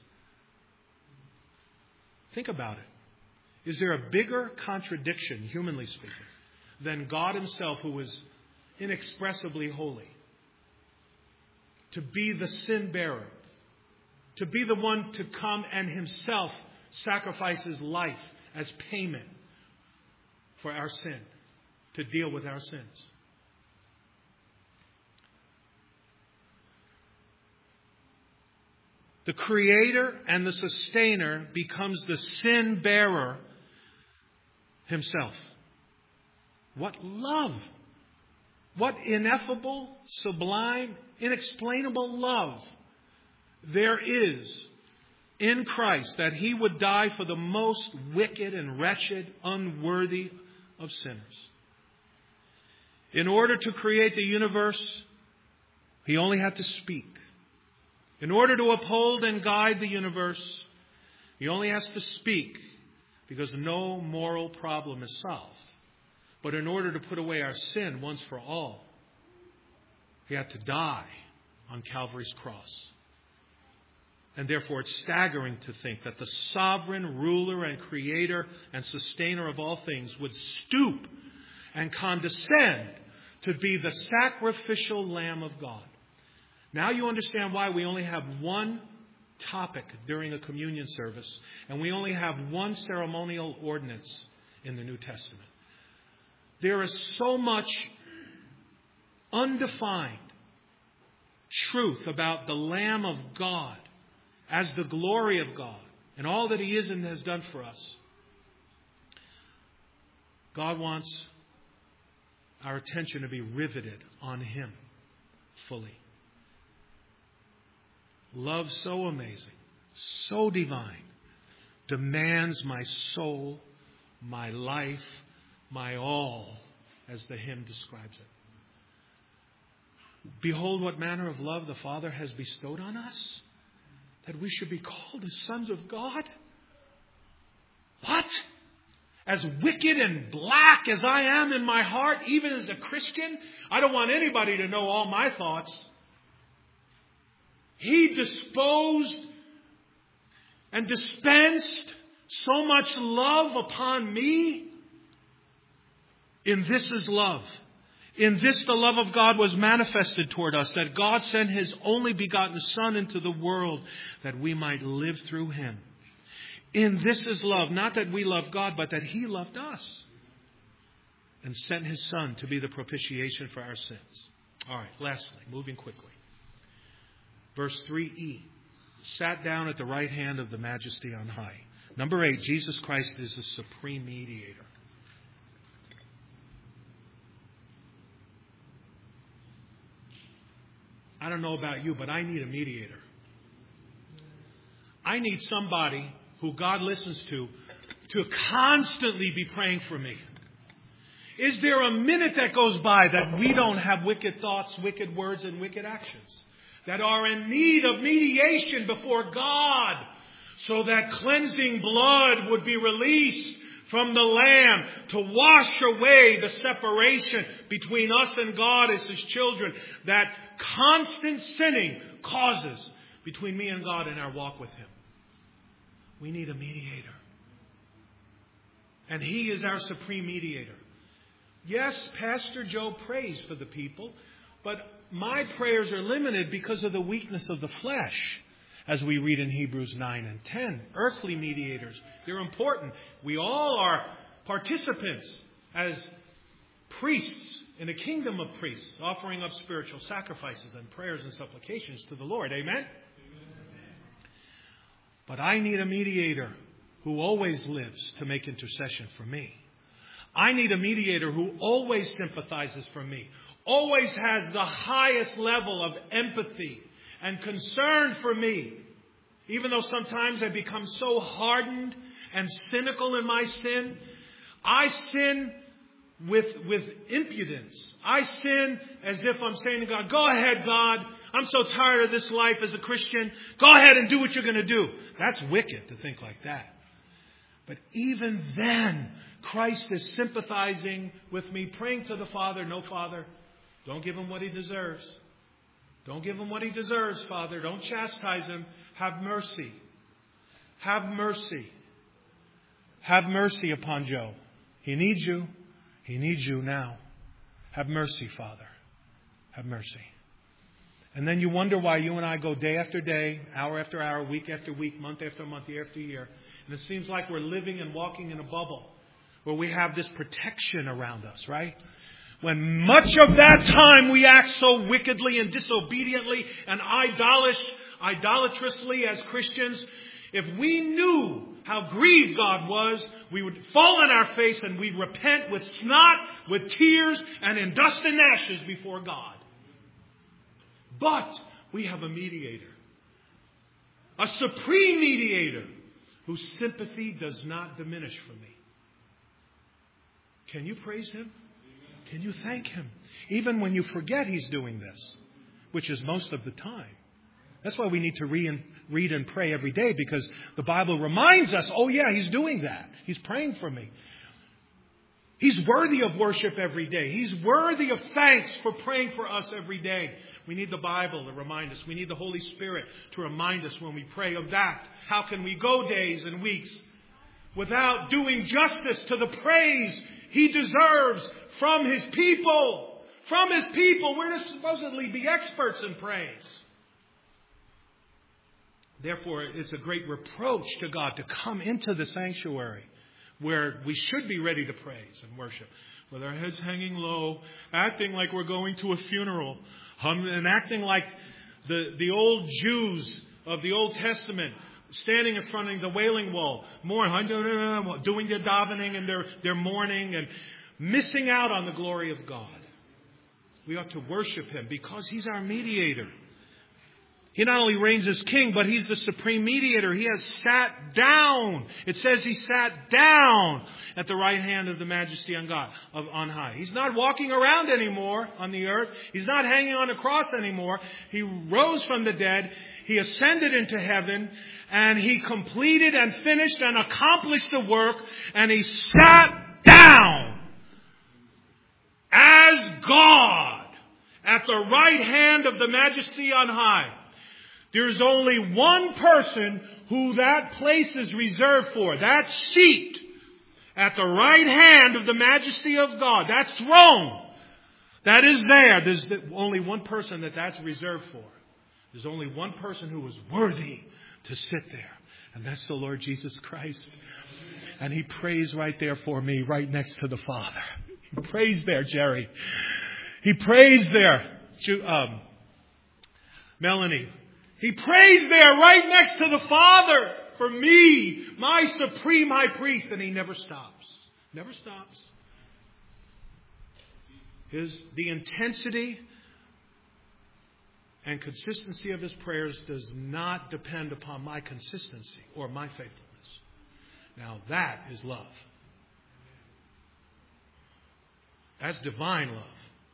Think about it. Is there a bigger contradiction, humanly speaking, than God himself, who was inexpressibly holy, to be the sin bearer, to be the one to come and himself sacrifice his life as payment for our sin, to deal with our sins? The Creator and the Sustainer becomes the sin bearer himself. What love! What ineffable, sublime, inexplainable love there is in Christ, that he would die for the most wicked and wretched, unworthy of sinners. In order to create the universe, he only had to speak. In order to uphold and guide the universe, he only has to speak, because no moral problem is solved. But in order to put away our sin once for all, he had to die on Calvary's cross. And therefore it's staggering to think that the sovereign ruler and creator and sustainer of all things would stoop and condescend to be the sacrificial Lamb of God. Now you understand why we only have one topic during a communion service, and we only have one ceremonial ordinance in the New Testament. There is so much undefined truth about the Lamb of God as the glory of God and all that he is and has done for us. God wants our attention to be riveted on him fully. Love so amazing, so divine, demands my soul, my life, my all, as the hymn describes it. Behold what manner of love the Father has bestowed on us, that we should be called the sons of God. What? As wicked and black as I am in my heart, even as a Christian, I don't want anybody to know all my thoughts. He disposed and dispensed so much love upon me. In this is love. In this the love of God was manifested toward us, that God sent his only begotten Son into the world that we might live through him. In this is love, not that we love God, but that he loved us and sent his Son to be the propitiation for our sins. All right, lastly, moving quickly. Verse three e, sat down at the right hand of the Majesty on high. Number eight, Jesus Christ is the supreme mediator. I don't know about you, but I need a mediator. I need somebody who God listens to to constantly be praying for me. Is there a minute that goes by that we don't have wicked thoughts, wicked words, and wicked actions that are in need of mediation before God so that cleansing blood would be released from the Lamb to wash away the separation between us and God as His children that constant sinning causes between me and God in our walk with Him? We need a mediator. And He is our supreme mediator. Yes, Pastor Joe prays for the people, but my prayers are limited because of the weakness of the flesh, as we read in Hebrews nine and ten. Earthly mediators, they're important. We all are participants as priests in a kingdom of priests, offering up spiritual sacrifices and prayers and supplications to the Lord. Amen? But I need a mediator who always lives to make intercession for me. I need a mediator who always sympathizes for me, always has the highest level of empathy and concern for me. Even though sometimes I become so hardened and cynical in my sin, I sin with, with impudence. I sin as if I'm saying to God, go ahead, God. I'm so tired of this life as a Christian. Go ahead and do what you're going to do. That's wicked to think like that. But even then, Christ is sympathizing with me, praying to the Father, no, Father, don't give him what he deserves. Don't give him what he deserves, Father. Don't chastise him. Have mercy. Have mercy. Have mercy upon Joe. He needs you. He needs you now. Have mercy, Father. Have mercy. And then you wonder why you and I go day after day, hour after hour, week after week, month after month, year after year. And it seems like we're living and walking in a bubble where we have this protection around us, right? When much of that time we act so wickedly and disobediently and idolish, idolatrously as Christians, if we knew how grieved God was, we would fall on our face and we'd repent with snot, with tears, and in dust and ashes before God. But we have a mediator, a supreme mediator, whose sympathy does not diminish for me. Can you praise him? Can you thank him? Even when you forget he's doing this, which is most of the time. That's why we need to read and, read and pray every day, because the Bible reminds us, oh yeah, he's doing that. He's praying for me. He's worthy of worship every day. He's worthy of thanks for praying for us every day. We need the Bible to remind us. We need the Holy Spirit to remind us when we pray of that. How can we go days and weeks without doing justice to the praise he deserves from his people? From his people. We're to supposedly be experts in praise. Therefore, it's a great reproach to God to come into the sanctuary where we should be ready to praise and worship, with our heads hanging low, acting like we're going to a funeral, hum, and acting like the, the old Jews of the Old Testament, standing in front of the Wailing Wall, more doing their davening and their, their mourning and missing out on the glory of God. We ought to worship him because he's our mediator. He not only reigns as king, but he's the supreme mediator. He has sat down. It says he sat down at the right hand of the majesty on God, of, on high. He's not walking around anymore on the earth. He's not hanging on a cross anymore. He rose from the dead. He ascended into heaven, and he completed and finished and accomplished the work, and he sat down as God at the right hand of the majesty on high. There's only one person who that place is reserved for. That seat at the right hand of the majesty of God. That throne that is there. There's only one person that that's reserved for. There's only one person who is worthy to sit there. And that's the Lord Jesus Christ. And he prays right there for me, right next to the Father. He prays there, Jerry. He prays there, um, Melanie. He prays there right next to the Father for me, my supreme high priest. And he never stops. Never stops. His, the intensity and consistency of his prayers does not depend upon my consistency or my faithfulness. Now that is love. That's divine love.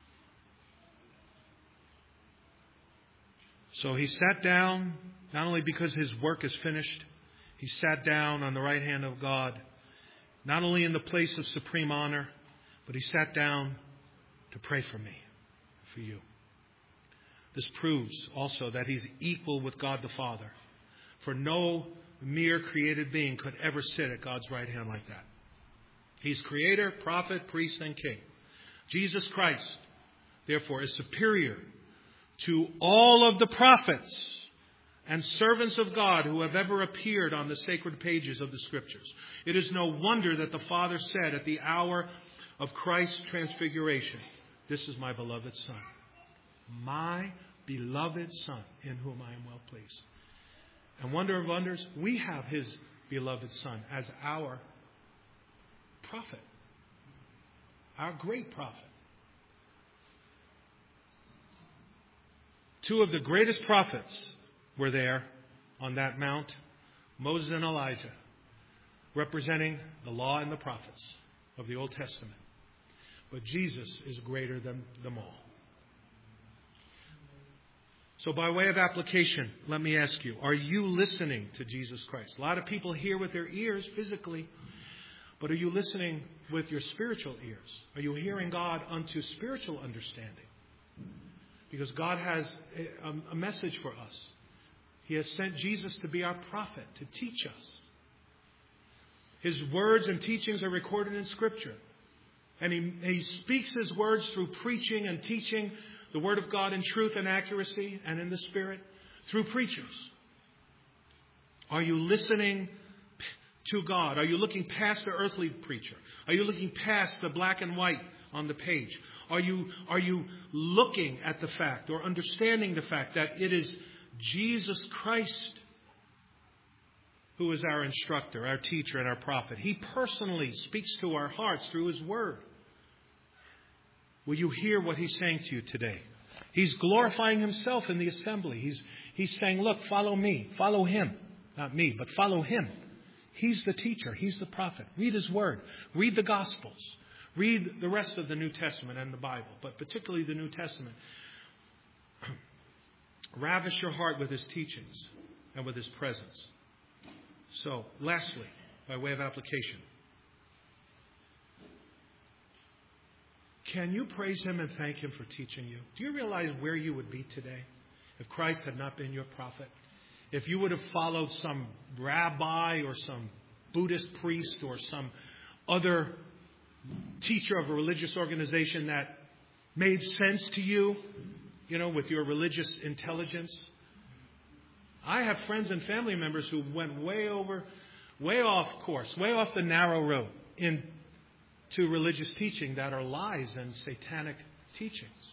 So he sat down, not only because his work is finished, he sat down on the right hand of God, not only in the place of supreme honor, but he sat down to pray for me, for you. This proves also that he's equal with God the Father. For no mere created being could ever sit at God's right hand like that. He's creator, prophet, priest, and king. Jesus Christ, therefore, is superior to all of the prophets and servants of God who have ever appeared on the sacred pages of the Scriptures. It is no wonder that the Father said at the hour of Christ's transfiguration, "This is my beloved Son, my beloved Son, in whom I am well pleased." And wonder of wonders, we have his beloved Son as our prophet, our great prophet. Two of the greatest prophets were there on that mount, Moses and Elijah, representing the law and the prophets of the Old Testament. But Jesus is greater than them all. So by way of application, let me ask you, are you listening to Jesus Christ? A lot of people hear with their ears physically, but are you listening with your spiritual ears? Are you hearing God unto spiritual understanding? Because God has a, a message for us. He has sent Jesus to be our prophet, to teach us. His words and teachings are recorded in Scripture. And he, he speaks his words through preaching and teaching the Word of God in truth and accuracy and in the Spirit through preachers. Are you listening to God? Are you looking past the earthly preacher? Are you looking past the black and white on the page? Are you, are you looking at the fact or understanding the fact that it is Jesus Christ who is our instructor, our teacher, and our prophet? He personally speaks to our hearts through his word. Will you hear what he's saying to you today? He's glorifying himself in the assembly. He's, he's saying, look, follow me. Follow him. Not me, but follow him. He's the teacher. He's the prophet. Read his word. Read the Gospels. Read the rest of the New Testament and the Bible, but particularly the New Testament. Ravish your heart with his teachings and with his presence. So, lastly, by way of application, can you praise him and thank him for teaching you? Do you realize where you would be today if Christ had not been your prophet? If you would have followed some rabbi or some Buddhist priest or some other teacher of a religious organization that made sense to you, you know, with your religious intelligence. I have friends and family members who went way over, way off course, way off the narrow road into religious teaching that are lies and satanic teachings.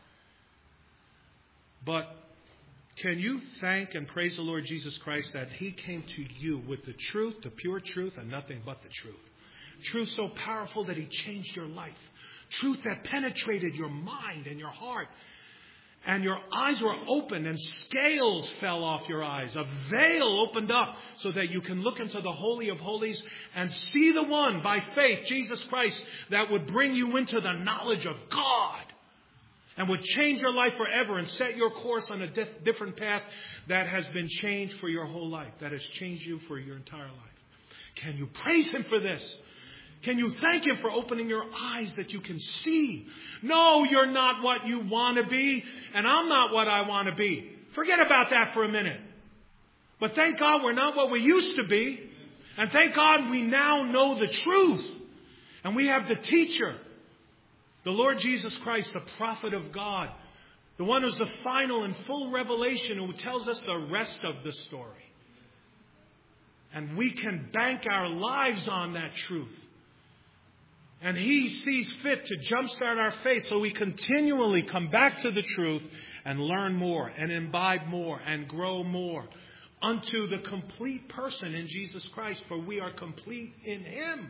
But can you thank and praise the Lord Jesus Christ that he came to you with the truth, the pure truth, and nothing but the truth? Truth so powerful that he changed your life. Truth that penetrated your mind and your heart. And your eyes were opened and scales fell off your eyes. A veil opened up so that you can look into the Holy of Holies and see the one by faith, Jesus Christ, that would bring you into the knowledge of God and would change your life forever and set your course on a diff- different path that has been changed for your whole life, that has changed you for your entire life. Can you praise him for this? Can you thank him for opening your eyes that you can see? No, you're not what you want to be, and I'm not what I want to be. Forget about that for a minute. But thank God we're not what we used to be. And thank God we now know the truth. And we have the teacher, the Lord Jesus Christ, the prophet of God, the one who's the final and full revelation, who tells us the rest of the story. And we can bank our lives on that truth. And he sees fit to jumpstart our faith so we continually come back to the truth and learn more and imbibe more and grow more unto the complete person in Jesus Christ, for we are complete in him.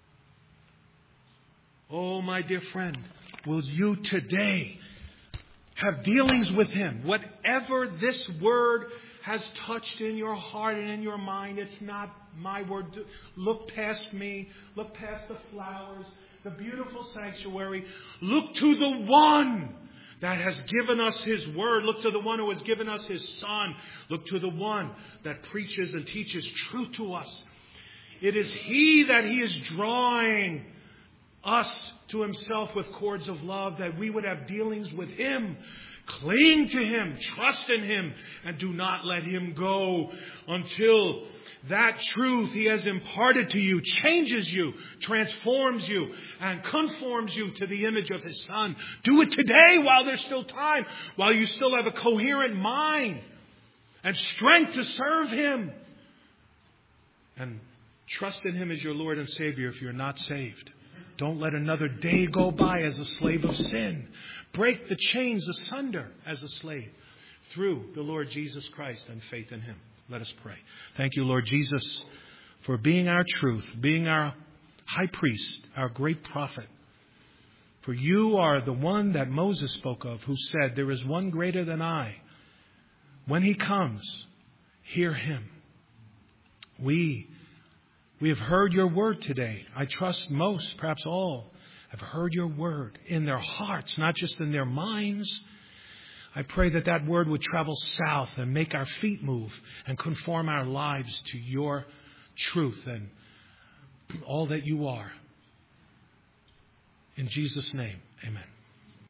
Oh, my dear friend, will you today Have dealings with Him. Whatever this word has touched in your heart and in your mind, it's not my word. Look past me. Look past the flowers, the beautiful sanctuary. Look to the one that has given us His word. Look to the one who has given us His Son. Look to the one that preaches and teaches truth to us. It is He that He is drawing us to Himself with cords of love, that we would have dealings with Him. Cling to Him, trust in Him, and do not let Him go until that truth He has imparted to you changes you, transforms you, and conforms you to the image of His Son. Do it today while there's still time, while you still have a coherent mind and strength to serve Him. And trust in Him as your Lord and Savior if you're not saved. Don't let another day go by as a slave of sin. Break the chains asunder as a slave through the Lord Jesus Christ and faith in Him. Let us pray. Thank you, Lord Jesus, for being our truth, being our high priest, our great prophet. For you are the one that Moses spoke of, who said, there is one greater than I. When He comes, hear Him. We We have heard your word today. I trust most, perhaps all, have heard your word in their hearts, not just in their minds. I pray that that word would travel south and make our feet move and conform our lives to your truth and all that you are. In Jesus' name, amen.